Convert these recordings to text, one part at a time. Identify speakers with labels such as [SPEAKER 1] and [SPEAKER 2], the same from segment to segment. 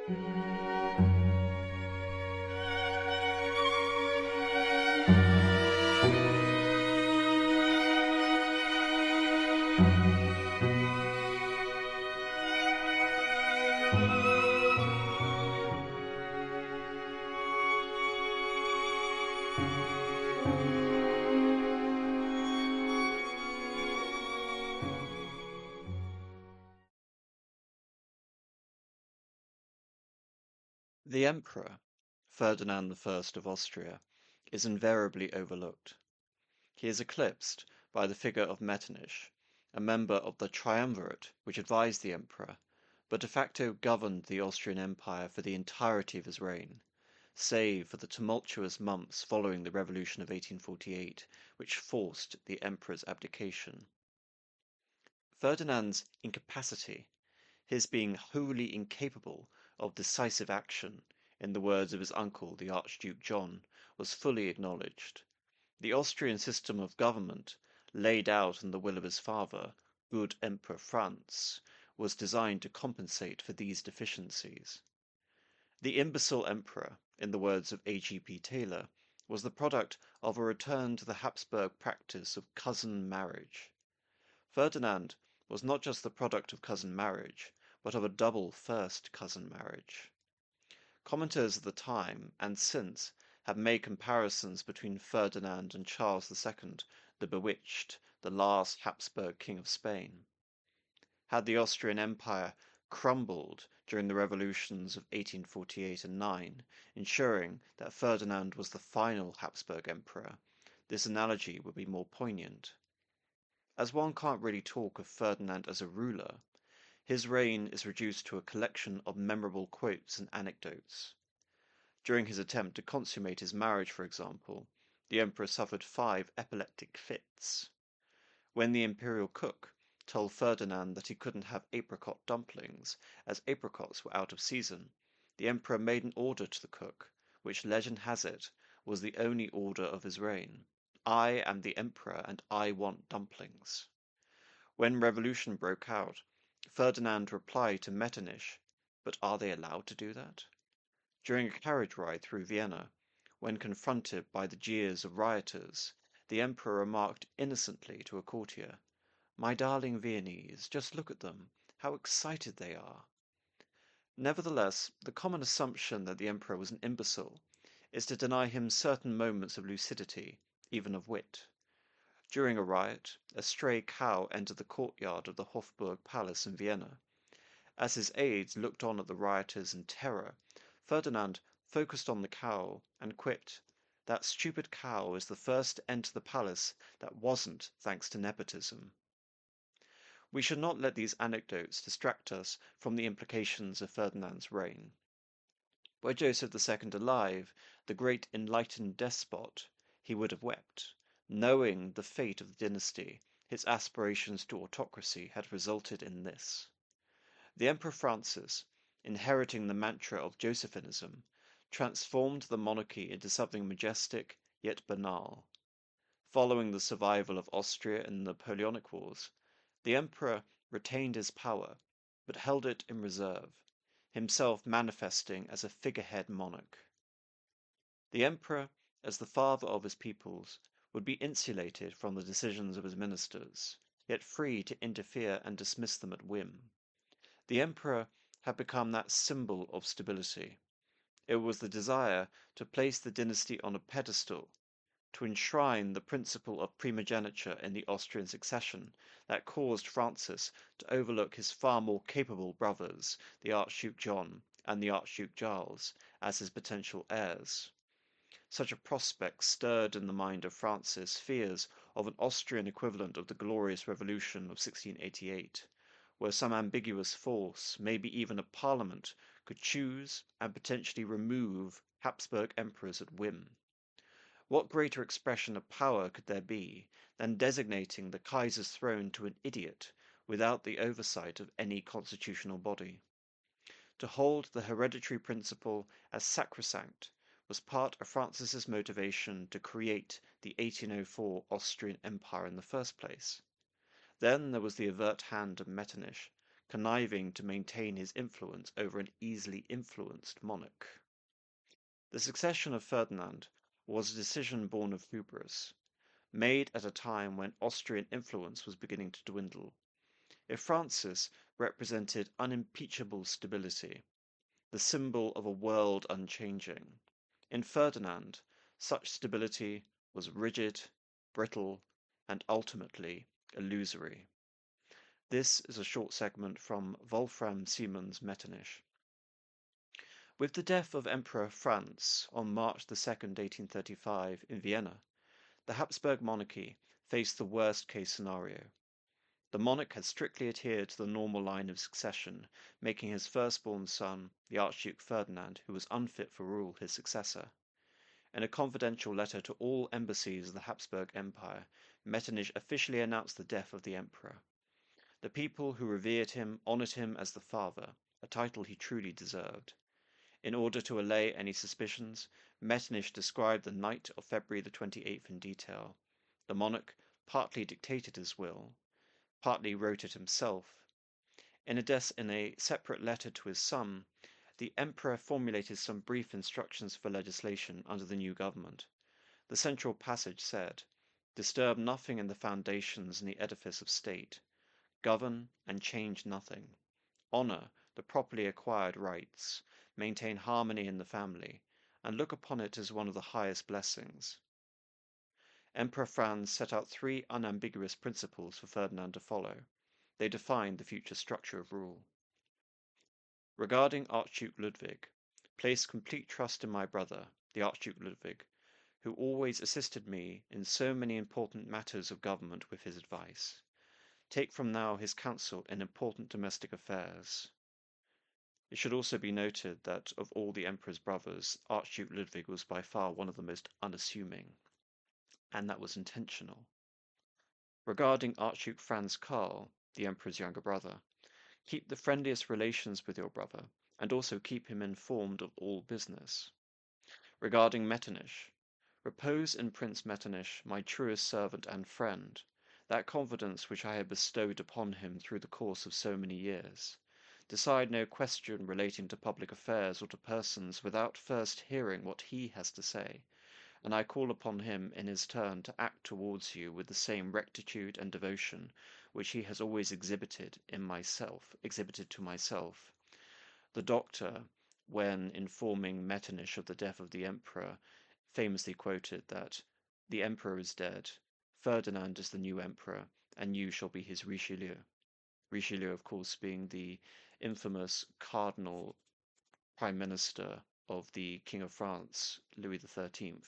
[SPEAKER 1] The Emperor, Ferdinand I of Austria, is invariably overlooked. He is eclipsed by the figure of Metternich, a member of the triumvirate which advised the Emperor, but de facto governed the Austrian Empire for the entirety of his reign, save for the tumultuous months following the Revolution of 1848, which forced the Emperor's abdication. Ferdinand's incapacity, his being wholly incapable of decisive action, in the words of his uncle the Archduke John, was fully acknowledged. The Austrian system of government, laid out in the will of his father, good Emperor Franz, was designed to compensate for these deficiencies. The imbecile emperor, in the words of A.G.P. Taylor, was the product of a return to the Habsburg practice of cousin marriage. Ferdinand was not just the product of cousin marriage, but of a double first cousin marriage. Commenters of the time and since have made comparisons between Ferdinand and Charles II, the Bewitched, the last Habsburg king of Spain. Had the Austrian Empire crumbled during the revolutions of 1848 and 9, ensuring that Ferdinand was the final Habsburg emperor, this analogy would be more poignant. As one can't really talk of Ferdinand as a ruler, his reign is reduced to a collection of memorable quotes and anecdotes. During his attempt to consummate his marriage, for example, the emperor suffered 5 epileptic fits. When the imperial cook told Ferdinand that he couldn't have apricot dumplings, as apricots were out of season, the emperor made an order to the cook, which legend has it was the only order of his reign. I am the emperor and I want dumplings. When revolution broke out, Ferdinand replied to Metternich, but are they allowed to do that? During a carriage ride through Vienna, when confronted by the jeers of rioters, the emperor remarked innocently to a courtier, "My darling Viennese, just look at them, how excited they are." Nevertheless, the common assumption that the emperor was an imbecile is to deny him certain moments of lucidity, even of wit. During a riot, a stray cow entered the courtyard of the Hofburg Palace in Vienna. As his aides looked on at the rioters in terror, Ferdinand focused on the cow and quipped, "That stupid cow is the first to enter the palace that wasn't thanks to nepotism." We should not let these anecdotes distract us from the implications of Ferdinand's reign. Were Joseph II alive, the great enlightened despot, he would have wept. Knowing the fate of the dynasty, his aspirations to autocracy had resulted in this. The Emperor Francis, inheriting the mantra of Josephinism, transformed the monarchy into something majestic yet banal. Following the survival of Austria in the Napoleonic Wars, the emperor retained his power, but held it in reserve, himself manifesting as a figurehead monarch. The emperor, as the father of his peoples, would be insulated from the decisions of his ministers, yet free to interfere and dismiss them at whim. The emperor had become that symbol of stability. It was the desire to place the dynasty on a pedestal, to enshrine the principle of primogeniture in the Austrian succession, that caused Francis to overlook his far more capable brothers, the Archduke John and the Archduke Charles, as his potential heirs. Such a prospect stirred in the mind of Francis fears of an Austrian equivalent of the Glorious Revolution of 1688, where some ambiguous force, maybe even a parliament, could choose and potentially remove Habsburg emperors at whim. What greater expression of power could there be than designating the Kaiser's throne to an idiot without the oversight of any constitutional body? To hold the hereditary principle as sacrosanct was part of Francis's motivation to create the 1804 Austrian Empire in the first place. Then there was the overt hand of Metternich, conniving to maintain his influence over an easily influenced monarch. The succession of Ferdinand was a decision born of hubris, made at a time when Austrian influence was beginning to dwindle. If Francis represented unimpeachable stability, the symbol of a world unchanging, in Ferdinand such stability was rigid, brittle, and ultimately illusory. This is a short segment from Wolfram Siemens Metternich. With the death of Emperor Franz on March 2nd, 1835, in Vienna, the Habsburg monarchy faced the worst-case scenario. The monarch had strictly adhered to the normal line of succession, making his firstborn son, the Archduke Ferdinand, who was unfit for rule, his successor. In a confidential letter to all embassies of the Habsburg Empire, Metternich officially announced the death of the emperor. The people who revered him honored him as the father, a title he truly deserved. In order to allay any suspicions, Metternich described the night of February the 28th in detail. The monarch partly dictated his will, partly wrote it himself. In a separate letter to his son, the emperor formulated some brief instructions for legislation under the new government. The central passage said, "Disturb nothing in the foundations and the edifice of state. Govern and change nothing. Honor the properly acquired rights. Maintain harmony in the family, and look upon it as one of the highest blessings." Emperor Franz set out three unambiguous principles for Ferdinand to follow. They defined the future structure of rule. Regarding Archduke Ludwig, place complete trust in my brother, the Archduke Ludwig, who always assisted me in so many important matters of government with his advice. Take from now his counsel in important domestic affairs. It should also be noted that of all the emperor's brothers, Archduke Ludwig was by far one of the most unassuming, and that was intentional. Regarding Archduke Franz Karl, the emperor's younger brother, keep the friendliest relations with your brother, and also keep him informed of all business. Regarding Metternich, repose in Prince Metternich, my truest servant and friend, that confidence which I have bestowed upon him through the course of so many years. Decide no question relating to public affairs or to persons without first hearing what he has to say, and I call upon him in his turn to act towards you with the same rectitude and devotion which he has always exhibited to myself. The doctor, when informing Metternich of the death of the emperor, famously quoted that the emperor is dead, Ferdinand is the new emperor, and you shall be his Richelieu. Richelieu, of course, being the infamous cardinal prime minister of the King of France, Louis XIII.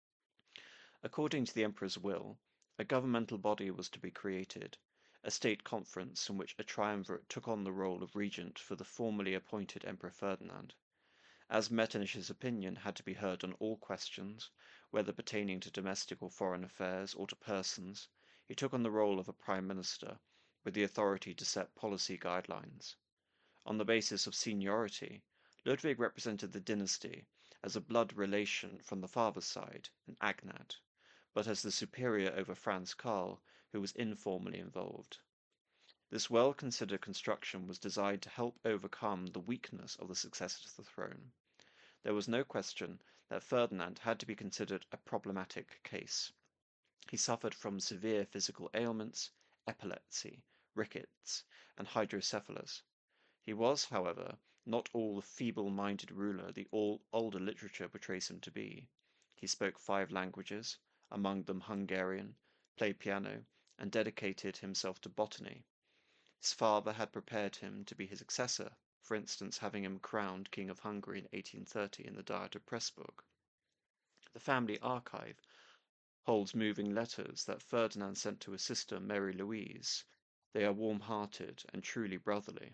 [SPEAKER 1] According to the emperor's will, a governmental body was to be created, a state conference in which a triumvirate took on the role of regent for the formally appointed Emperor Ferdinand. As Metternich's opinion had to be heard on all questions, whether pertaining to domestic or foreign affairs or to persons, he took on the role of a prime minister, with the authority to set policy guidelines. On the basis of seniority, Ludwig represented the dynasty as a blood relation from the father's side, an agnat, but as the superior over Franz Karl, who was informally involved. This well-considered construction was designed to help overcome the weakness of the successor to the throne. There was no question that Ferdinand had to be considered a problematic case. He suffered from severe physical ailments, epilepsy, rickets, and hydrocephalus. He was, however, not all the feeble-minded ruler the older literature portrays him to be. He spoke 5 languages, among them Hungarian, played piano, and dedicated himself to botany. His father had prepared him to be his successor, for instance having him crowned King of Hungary in 1830 in the Diet of Pressburg. The family archive holds moving letters that Ferdinand sent to his sister Mary Louise. They are warm-hearted and truly brotherly.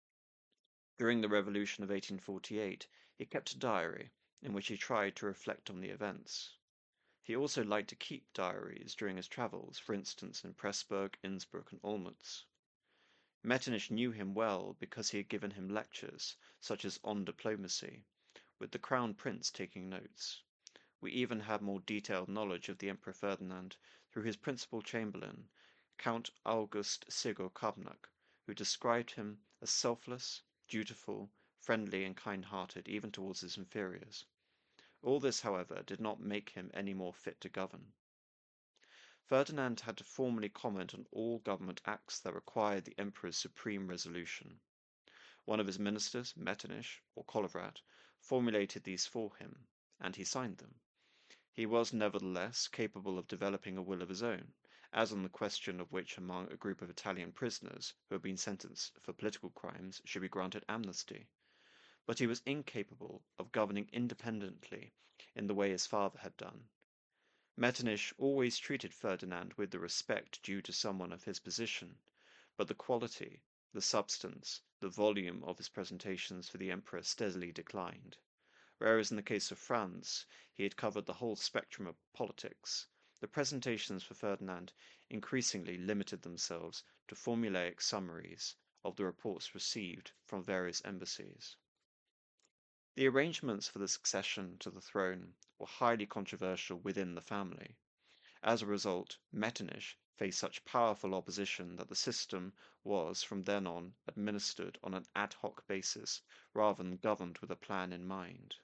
[SPEAKER 1] During the Revolution of 1848, he kept a diary in which he tried to reflect on the events. He also liked to keep diaries during his travels, for instance in Pressburg, Innsbruck, and Olmütz. Metternich knew him well because he had given him lectures, such as on diplomacy, with the Crown Prince taking notes. We even have more detailed knowledge of the Emperor Ferdinand through his principal chamberlain, Count August Sigor Kabnak, who described him as selfless, dutiful, friendly, and kind-hearted even towards his inferiors. All this, however, did not make him any more fit to govern. Ferdinand had to formally comment on all government acts that required the emperor's supreme resolution. One of his ministers, Metternich, or Kolowrat, formulated these for him, and he signed them. He was nevertheless capable of developing a will of his own, as on the question of which among a group of Italian prisoners who had been sentenced for political crimes should be granted amnesty. But he was incapable of governing independently in the way his father had done. Metternich always treated Ferdinand with the respect due to someone of his position, but the quality, the substance, the volume of his presentations for the emperor steadily declined. Whereas in the case of Franz, he had covered the whole spectrum of politics, the presentations for Ferdinand increasingly limited themselves to formulaic summaries of the reports received from various embassies. The arrangements for the succession to the throne were highly controversial within the family. As a result, Metternich faced such powerful opposition that the system was from then on administered on an ad hoc basis rather than governed with a plan in mind.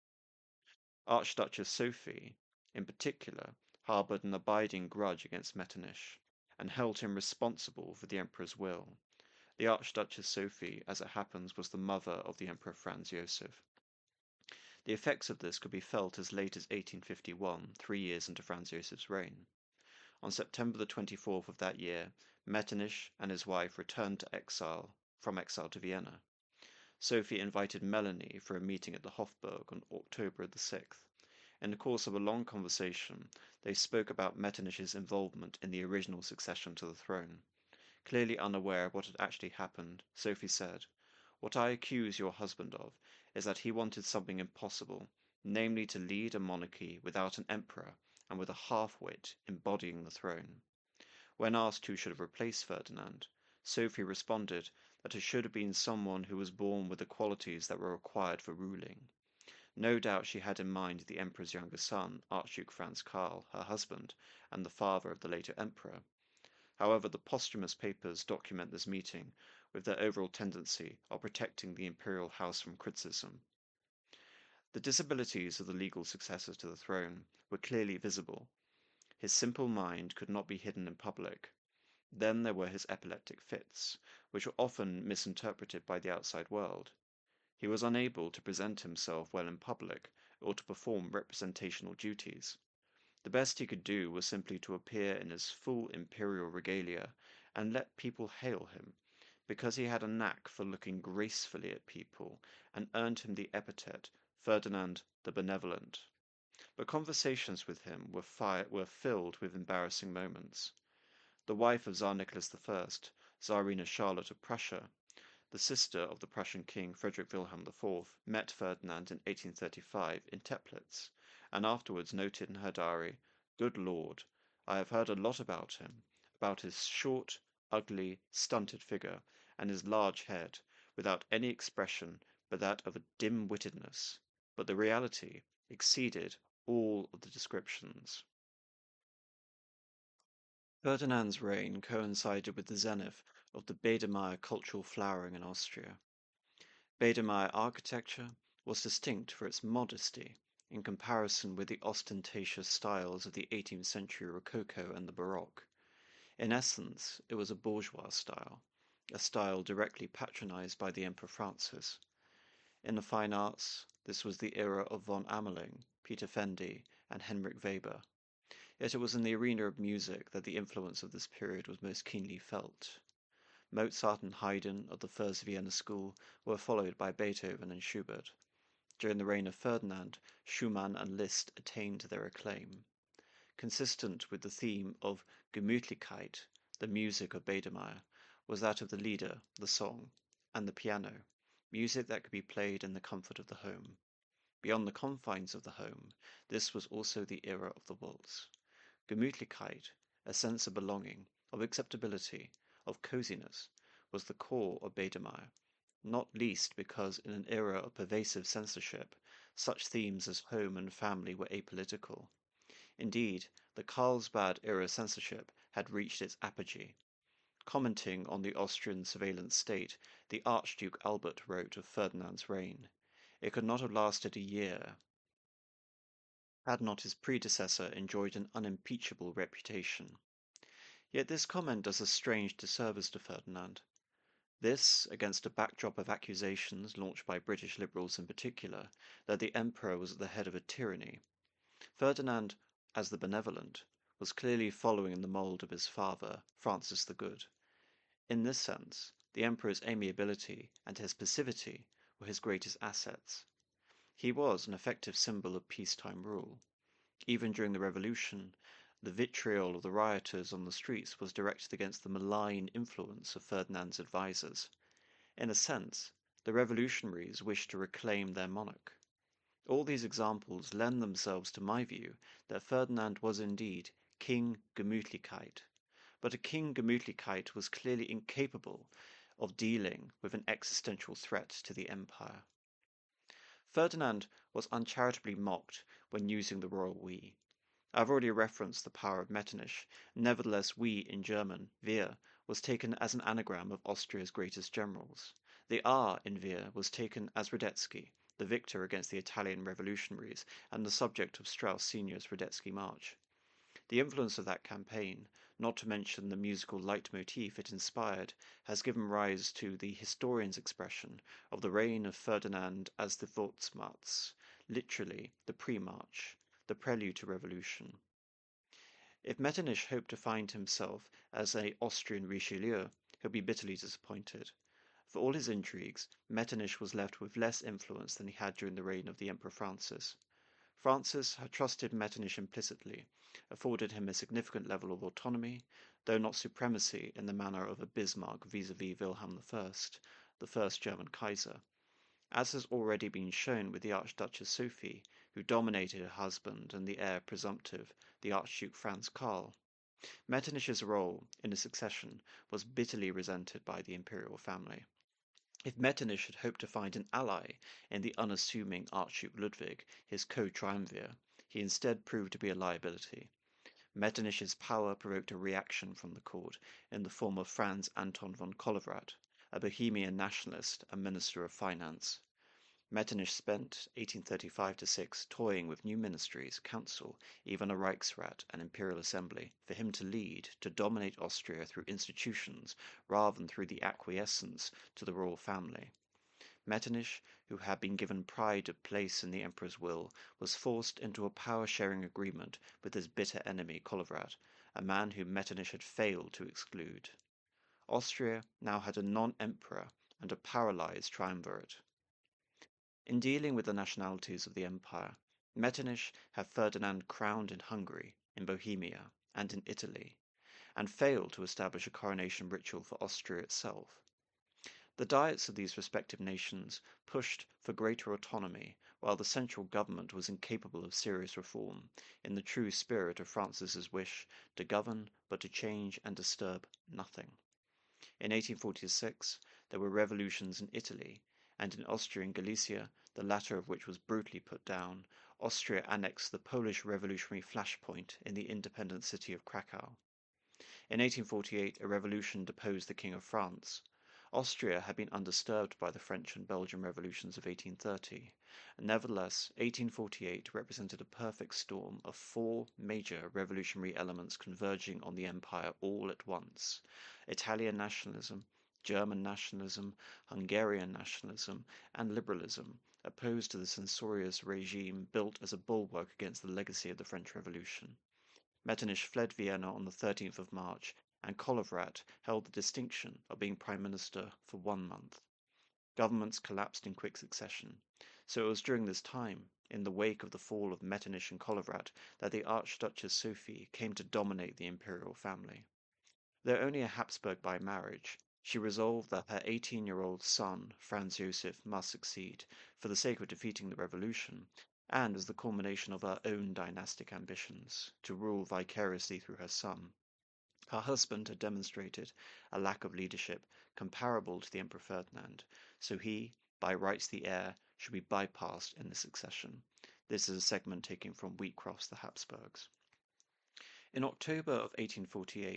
[SPEAKER 1] Archduchess Sophie, in particular, harbored an abiding grudge against Metternich, and held him responsible for the emperor's will. The Archduchess Sophie, as it happens, was the mother of the Emperor Franz Joseph. The effects of this could be felt as late as 1851, 3 years into Franz Joseph's reign. On September the 24th of that year, Metternich and his wife returned from exile to Vienna. Sophie invited Melanie for a meeting at the Hofburg on October the 6th. In the course of a long conversation, they spoke about Metternich's involvement in the original succession to the throne. Clearly unaware of what had actually happened, Sophie said, "What I accuse your husband of is that he wanted something impossible, namely to lead a monarchy without an emperor and with a half-wit embodying the throne." When asked who should have replaced Ferdinand, Sophie responded that it should have been someone who was born with the qualities that were required for ruling. No doubt she had in mind the emperor's younger son, Archduke Franz Karl, her husband, and the father of the later emperor. However, the posthumous papers document this meeting with their overall tendency of protecting the imperial house from criticism. The disabilities of the legal successor to the throne were clearly visible. His simple mind could not be hidden in public. Then there were his epileptic fits, which were often misinterpreted by the outside world. He was unable to present himself well in public or to perform representational duties. The best he could do was simply to appear in his full imperial regalia and let people hail him, because he had a knack for looking gracefully at people and earned him the epithet Ferdinand the Benevolent. But conversations with him were filled with embarrassing moments. The wife of Tsar Nicholas I, Tsarina Charlotte of Prussia, the sister of the Prussian king Frederick Wilhelm IV, met Ferdinand in 1835 in Teplitz, and afterwards noted in her diary, "Good Lord, I have heard a lot about him, about his short, ugly, stunted figure, and his large head, without any expression but that of a dim-wittedness, but the reality exceeded all of the descriptions." Ferdinand's reign coincided with the zenith of the Biedermeier cultural flowering in Austria. Biedermeier architecture was distinct for its modesty in comparison with the ostentatious styles of the 18th century Rococo and the Baroque. In essence, it was a bourgeois style, a style directly patronized by the Emperor Francis. In the fine arts, this was the era of von Ameling, Peter Fendi, and Henrik Weber. Yet it was in the arena of music that the influence of this period was most keenly felt. Mozart and Haydn of the First Vienna School were followed by Beethoven and Schubert. During the reign of Ferdinand, Schumann and Liszt attained their acclaim. Consistent with the theme of Gemütlichkeit, the music of Biedermeier was that of the Lieder, the song, and the piano, music that could be played in the comfort of the home. Beyond the confines of the home, this was also the era of the waltz. Gemütlichkeit, a sense of belonging, of acceptability, of coziness, was the core of Biedermeier, not least because in an era of pervasive censorship, such themes as home and family were apolitical. Indeed, the Carlsbad era censorship had reached its apogee. Commenting on the Austrian surveillance state, the Archduke Albert wrote of Ferdinand's reign, "It could not have lasted a year had not his predecessor enjoyed an unimpeachable reputation." Yet this comment does a strange disservice to Ferdinand. This, against a backdrop of accusations launched by British liberals in particular, that the Emperor was at the head of a tyranny. Ferdinand, as the benevolent, was clearly following in the mould of his father, Francis the Good. In this sense, the Emperor's amiability and his passivity were his greatest assets. He was an effective symbol of peacetime rule. Even during the Revolution, the vitriol of the rioters on the streets was directed against the malign influence of Ferdinand's advisers. In a sense, the revolutionaries wished to reclaim their monarch. All these examples lend themselves to my view that Ferdinand was indeed King Gemütlichkeit, but a King Gemütlichkeit was clearly incapable of dealing with an existential threat to the empire. Ferdinand was uncharitably mocked when using the royal we. I have already referenced the power of Metternich, nevertheless we in German, wir, was taken as an anagram of Austria's greatest generals. The R in wir was taken as Radetzky, the victor against the Italian revolutionaries and the subject of Strauss Sr.'s Radetzky March. The influence of that campaign, not to mention the musical leitmotif it inspired, has given rise to the historian's expression of the reign of Ferdinand as the Wortschatz, literally the pre-march, the prelude to revolution. If Metternich hoped to find himself as an Austrian Richelieu, he'll be bitterly disappointed. For all his intrigues, Metternich was left with less influence than he had during the reign of the Emperor Francis. Francis had trusted Metternich implicitly, afforded him a significant level of autonomy, though not supremacy in the manner of a Bismarck vis-à-vis Wilhelm I, the first German Kaiser. As has already been shown with the Archduchess Sophie, who dominated her husband and the heir presumptive, the Archduke Franz Karl. Metternich's role in the succession was bitterly resented by the imperial family. If Metternich had hoped to find an ally in the unassuming Archduke Ludwig, his co-triumvir, he instead proved to be a liability. Metternich's power provoked a reaction from the court in the form of Franz Anton von Kollowrat, a Bohemian nationalist and Minister of Finance. Metternich spent 1835-6 toying with new ministries, council, even a Reichsrat, an imperial assembly, for him to lead, to dominate Austria through institutions rather than through the acquiescence to the royal family. Metternich, who had been given pride of place in the emperor's will, was forced into a power-sharing agreement with his bitter enemy Kollowrat, a man whom Metternich had failed to exclude. Austria now had a non-emperor and a paralyzed triumvirate. In dealing with the nationalities of the empire, Metternich had Ferdinand crowned in Hungary, in Bohemia, and in Italy, and failed to establish a coronation ritual for Austria itself. The diets of these respective nations pushed for greater autonomy, while the central government was incapable of serious reform, in the true spirit of Francis's wish to govern but to change and disturb nothing. In 1846 there were revolutions in Italy, and in Austria and Galicia, the latter of which was brutally put down, Austria annexed the Polish revolutionary flashpoint in the independent city of Krakow. In 1848 a revolution deposed the King of France. Austria had been undisturbed by the French and Belgian revolutions of 1830. Nevertheless, 1848 represented a perfect storm of four major revolutionary elements converging on the empire all at once: Italian nationalism, German nationalism, Hungarian nationalism, and liberalism, opposed to the censorious regime built as a bulwark against the legacy of the French Revolution. Metternich fled Vienna on the 13th of March, and Kollowrat held the distinction of being Prime Minister for 1 month. Governments collapsed in quick succession, so it was during this time, in the wake of the fall of Metternich and Kollowrat, that the Archduchess Sophie came to dominate the imperial family. Though only a Habsburg by marriage, she resolved that her 18-year-old son, Franz Joseph, must succeed, for the sake of defeating the revolution, and as the culmination of her own dynastic ambitions, to rule vicariously through her son. Her husband had demonstrated a lack of leadership comparable to the Emperor Ferdinand, so he, by rights the heir, should be bypassed in the succession. This is a segment taken from Wheatcroft's The Habsburgs. In October of 1848,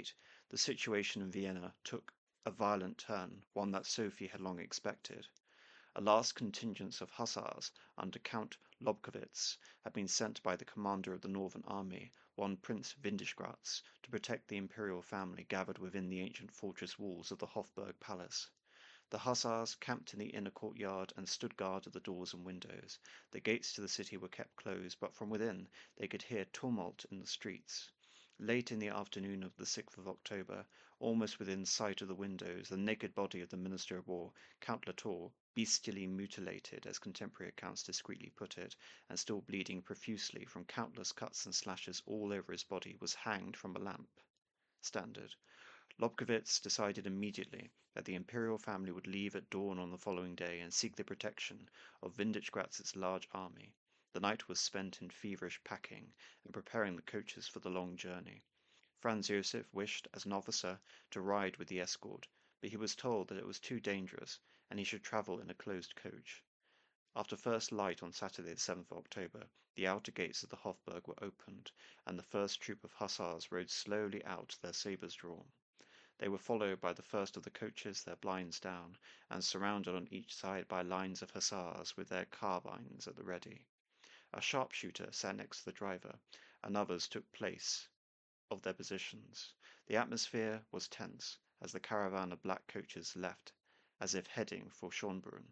[SPEAKER 1] the situation in Vienna took a violent turn, one that Sophie had long expected. A last contingent of hussars under Count Lobkowitz had been sent by the commander of the Northern Army, one Prince Windischgratz, to protect the imperial family gathered within the ancient fortress walls of the Hofburg Palace. The hussars camped in the inner courtyard and stood guard at the doors and windows. The gates to the city were kept closed, but from within they could hear tumult in the streets. Late in the afternoon of the 6th of October, almost within sight of the windows, the naked body of the Minister of War, Count Latour, bestially mutilated, as contemporary accounts discreetly put it, and still bleeding profusely from countless cuts and slashes all over his body, was hanged from a lamp. Standard. Lobkowitz decided immediately that the imperial family would leave at dawn on the following day and seek the protection of Windischgratz's large army. The night was spent in feverish packing and preparing the coaches for the long journey. Franz Josef wished, as an officer, to ride with the escort, but he was told that it was too dangerous, and he should travel in a closed coach. After first light on Saturday the 7th of October, the outer gates of the Hofburg were opened, and the first troop of hussars rode slowly out, their sabres drawn. They were followed by the first of the coaches, their blinds down, and surrounded on each side by lines of hussars with their carbines at the ready. A sharpshooter sat next to the driver, and others took place of their positions. The atmosphere was tense as the caravan of black coaches left, as if heading for Schönbrunn.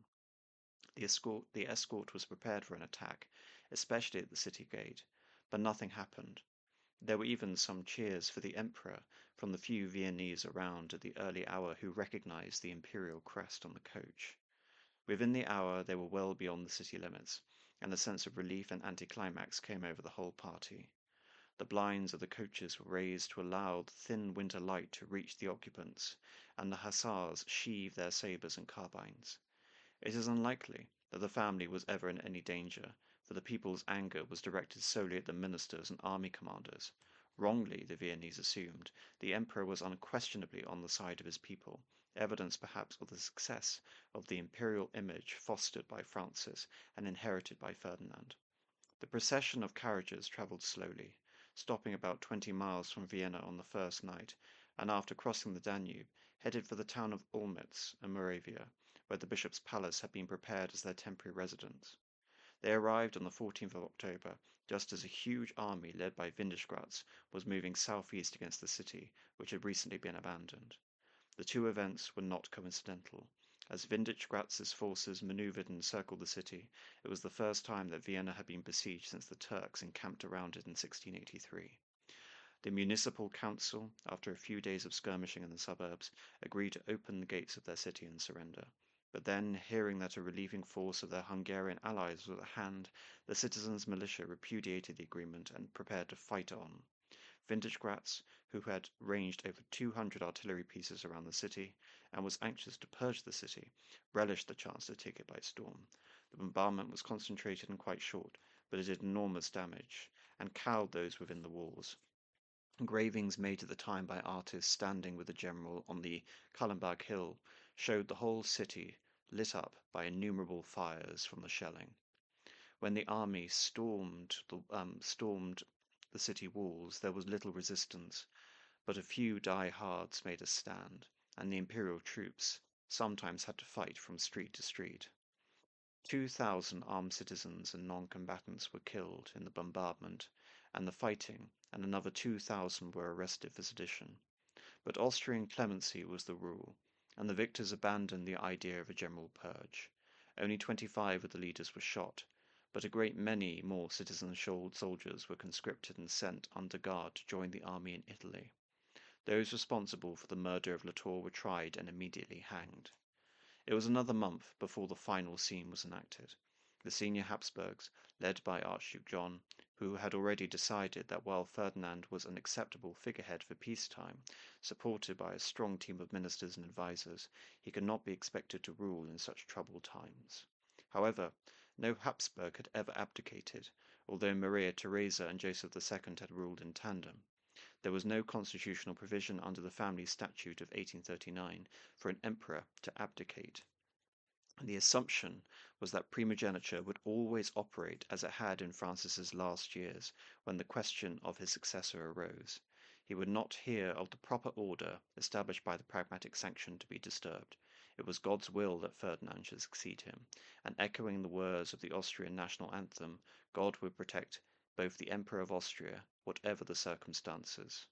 [SPEAKER 1] The escort was prepared for an attack, especially at the city gate, but nothing happened. There were even some cheers for the Emperor from the few Viennese around at the early hour who recognized the imperial crest on the coach. Within the hour they were well beyond the city limits, and a sense of relief and anticlimax came over the whole party. The blinds of the coaches were raised to allow the thin winter light to reach the occupants, and the hussars sheathed their sabres and carbines. It is unlikely that the family was ever in any danger, for the people's anger was directed solely at the ministers and army commanders. Wrongly, the Viennese assumed, the Emperor was unquestionably on the side of his people, evidence perhaps of the success of the imperial image fostered by Francis and inherited by Ferdinand. The procession of carriages travelled slowly, stopping about 20 miles from Vienna on the first night, and after crossing the Danube, headed for the town of Olmütz in Moravia, where the bishop's palace had been prepared as their temporary residence. They arrived on the 14th of October, just as a huge army led by Windischgratz was moving southeast against the city, which had recently been abandoned. The two events were not coincidental. As Windischgratz's forces maneuvered and encircled the city, it was the first time that Vienna had been besieged since the Turks encamped around it in 1683. The municipal council, after a few days of skirmishing in the suburbs, agreed to open the gates of their city and surrender. But then, hearing that a relieving force of their Hungarian allies was at hand, the citizens' militia repudiated the agreement and prepared to fight on. Windischgratz, who had ranged over 200 artillery pieces around the city and was anxious to purge the city, relished the chance to take it by storm. The bombardment was concentrated and quite short, but it did enormous damage and cowed those within the walls. Engravings made at the time by artists standing with the general on the Kallenberg Hill showed the whole city lit up by innumerable fires from the shelling. When the army stormed the city walls, there was little resistance, but a few die-hards made a stand, and the imperial troops sometimes had to fight from street to street. 2,000 armed citizens and non-combatants were killed in the bombardment and the fighting, and another 2,000 were arrested for sedition. But Austrian clemency was the rule, and the victors abandoned the idea of a general purge. Only 25 of the leaders were shot, but a great many more citizen soldiers were conscripted and sent under guard to join the army in Italy. Those responsible for the murder of Latour were tried and immediately hanged. It was another month before the final scene was enacted. The senior Habsburgs, led by Archduke John, who had already decided that while Ferdinand was an acceptable figurehead for peacetime, supported by a strong team of ministers and advisers, he could not be expected to rule in such troubled times. However, no Habsburg had ever abdicated, although Maria Theresa and Joseph II had ruled in tandem. There was no constitutional provision under the family statute of 1839 for an emperor to abdicate. The assumption was that primogeniture would always operate as it had in Francis's last years, when the question of his successor arose. He would not hear of the proper order established by the Pragmatic Sanction to be disturbed. It was God's will that Ferdinand should succeed him, and echoing the words of the Austrian national anthem, God would protect both the Emperor of Austria, whatever the circumstances.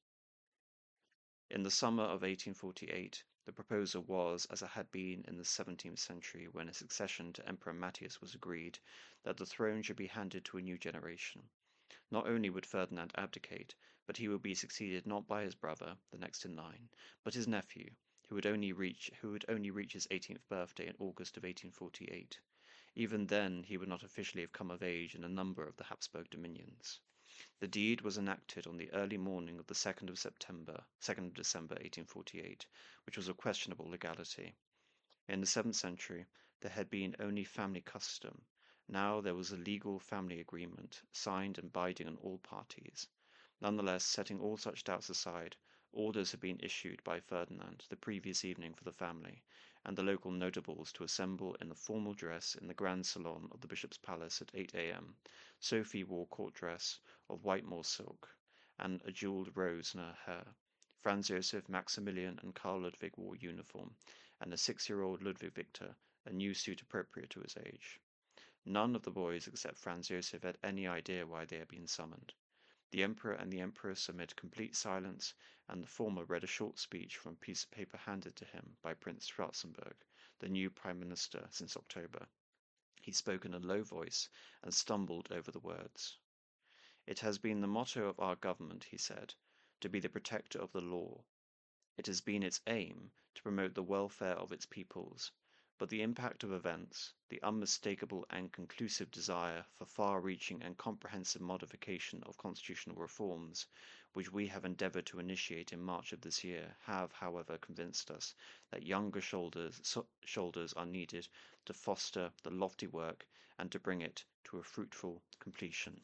[SPEAKER 1] In the summer of 1848, the proposal was, as it had been in the 17th century when a succession to Emperor Matthias was agreed, that the throne should be handed to a new generation. Not only would Ferdinand abdicate, but he would be succeeded not by his brother, the next in line, but his nephew, who would only reach his 18th birthday in August of 1848. Even then he would not officially have come of age in a number of the Habsburg dominions. The deed was enacted on the early morning of the 2nd of December 1848, which was of questionable legality. In the 7th century there had been only family custom. Now there was a legal family agreement, signed and binding on all parties. Nonetheless, setting all such doubts aside, orders had been issued by Ferdinand the previous evening for the family and the local notables to assemble in a formal dress in the grand salon of the bishop's palace at 8 a.m. Sophie wore court dress of white moor silk and a jewelled rose in her hair. Franz Josef, Maximilian, and Karl Ludwig wore uniform, and the 6-year-old Ludwig Victor a new suit appropriate to his age. None of the boys except Franz Josef had any idea why they had been summoned. The Emperor and the Empress amid complete silence, and the former read a short speech from a piece of paper handed to him by Prince Schwarzenberg, the new Prime Minister since October. He spoke in a low voice and stumbled over the words. "It has been the motto of our government," he said, "to be the protector of the law. It has been its aim to promote the welfare of its peoples, but the impact of events, the unmistakable and conclusive desire for far-reaching and comprehensive modification of constitutional reforms, which we have endeavored to initiate in March of this year, have, however, convinced us that younger shoulders are needed to foster the lofty work and to bring it to a fruitful completion."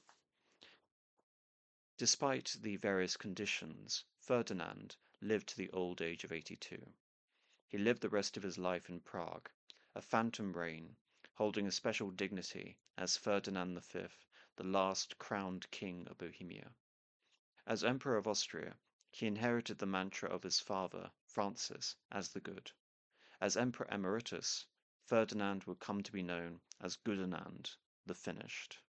[SPEAKER 1] Despite the various conditions, Ferdinand lived to the old age of 82. He lived the rest of his life in Prague, a phantom reign, holding a special dignity as Ferdinand V, the last crowned king of Bohemia. As Emperor of Austria, he inherited the mantra of his father, Francis, as the Good. As Emperor Emeritus, Ferdinand would come to be known as Gudernand, the Finished.